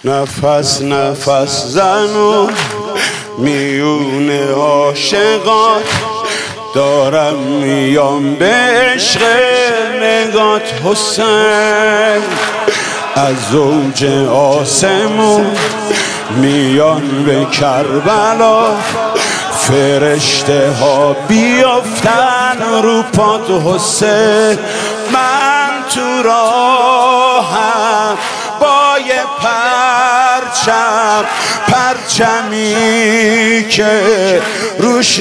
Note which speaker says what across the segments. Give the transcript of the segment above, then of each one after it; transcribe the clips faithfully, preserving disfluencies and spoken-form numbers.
Speaker 1: نفس نفس زنو میون عاشقات، دارم میام به عشق نگات حسین. از زوج آسمون میان به کربلا، فرشته ها بیافتن رو پات حسین. من تو راهم با یه پرچم، پرچمی که روش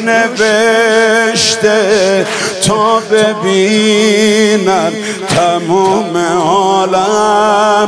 Speaker 1: نوشته تا ببینن تموم عالم.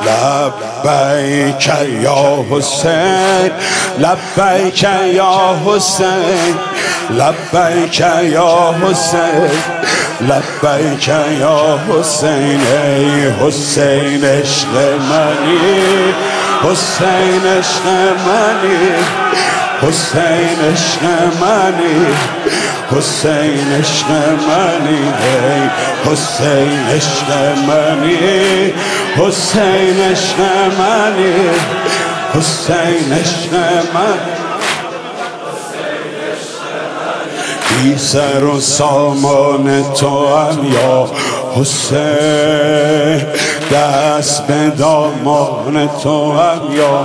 Speaker 1: لبیک یا حسین، لبیک یا حسین، لبیک یا حسین، لبیک یا حسین. ای حسین عشق منی، حسین عشق منی، حسین عشق منی، حسین عشق منی. ای حسین عشق منی، حسین عشق منی، حسین عشق منی. بی سر و سامان تو هم یا حسین، دست به دامان تو هم یا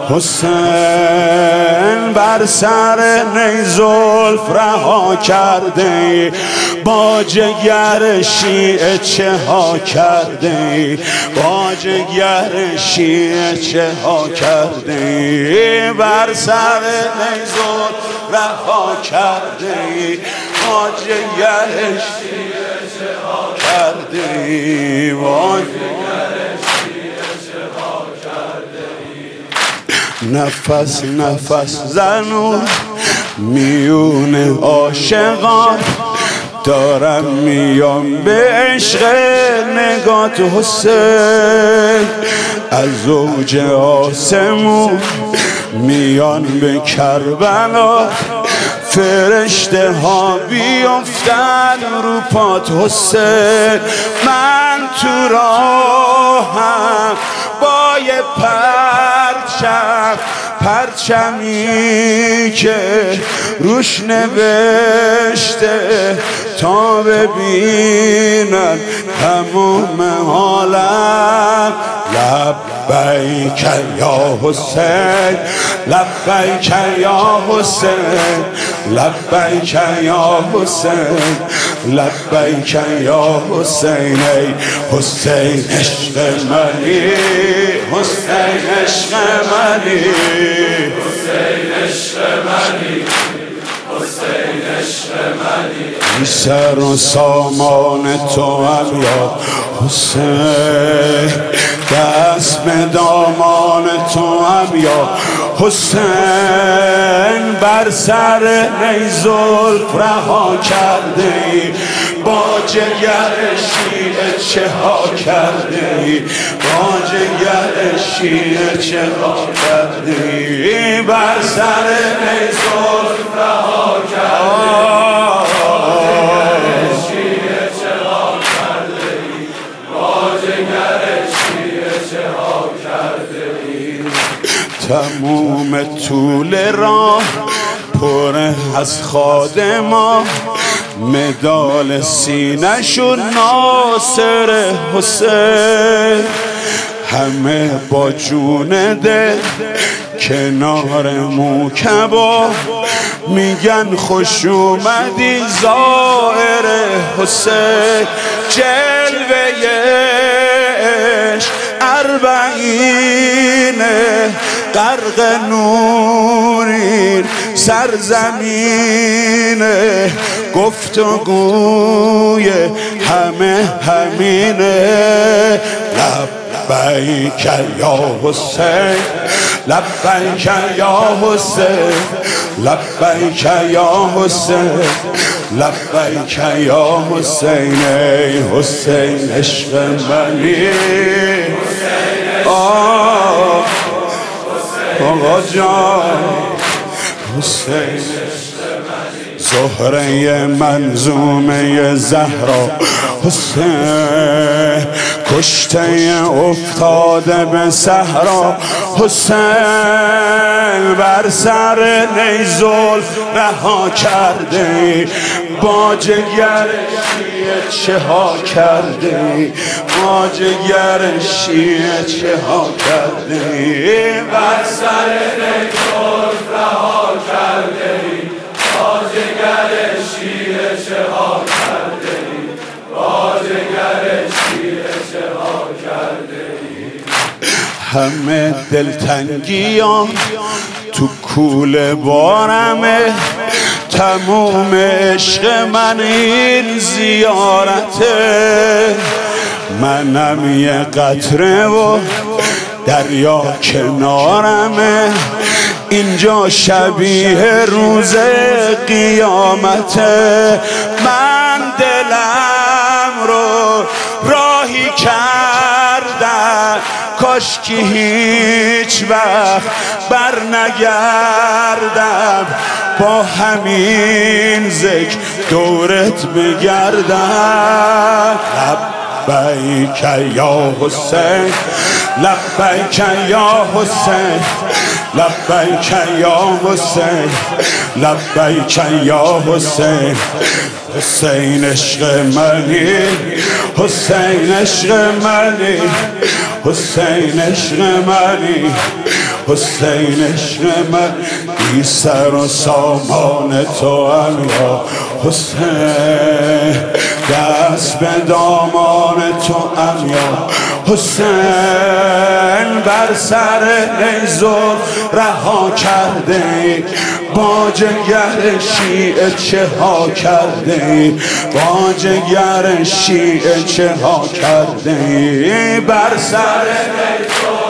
Speaker 1: حسین. بر سر نی زلف رها کرده، با جگر شیعه چه ها کرده، با جگر شیعه چه ها کرده. بر سر نی زلف رها کرده، با جگر شیعه چه ها کرده، با جگر شیعه چه ها کرده. نفس نفس زنون میون عاشقان، دارم میام به عشق نگات حسین. از زوج آسمون میان به کربلا، فرشته ها بیافتن رو پات حسین. من تو راهم با یه پرچم، پرچمی که روش نوشته تا ببینن تموم عالم. لبیک یا حسین، لبیک یا حسین، لبیک یا حسین، لبیک یا حسین. ای حسین عشق منی، حسین عشق منی،
Speaker 2: حسین عشق منی، حسین عشق منی.
Speaker 1: بی سر و سامان تو هم یا حسین، دست به دامان تو هم یا حسین. بر سر نی زلف رها کرده، با جگر شیعه چه ها کرده، با جگر شیعه چه ها کرده. بر سر نی زلف رها کرده، تموم طول راه پر از خادما، مدال سینه‌شون ناصر حسین. همه با جون دل کنار موکبا، میگن خوش اومدی زائر حسین. جلوه عشق اربعینه، غرق نورین سرزمینه، گفتگوی همه همینه. لبیک یا حسین، لبیک یا حسین، لبیک یا حسین، لبیک یا حسین. ای حسین عشق منی، آه آقا جان حسین. زهره منظومه زهرا حسین، کشته افتاده به صحرا، حسین بر سر نیزل رها کرده، با جگر شیعه چه ها کرده، با جگر شیعه چه ها کرده،
Speaker 2: بر سر نیزل رها کرده، با جگر شیعه چه ها کرده، با جگر شیعه چه ها کرده.
Speaker 1: همه دلتنگیام تو کوله بارمه، تموم عشق من این زیارته، منم یه قطره و دریا کنارمه، اینجا شبیه روز قیامته، من دلم رو راهی کردم کاش که هیچ وقت بر نگردم، با همین ذکر دورت بگردم. لبیک یا حسین، لبیک یا حسین، لبیک یا حسین، لبیک یا حسین، حسین عشق منی، حسین عشق منی، حسین عشق منی، حسین عشق من، بی سر و سامان تو هم یا حسین، دست به دامان تو هم یا حسین، بر سر نیزل رها کرده، با جگر شیعه چه ها کرده، با جگر شیعه چه ها کرده، بر سر نیزل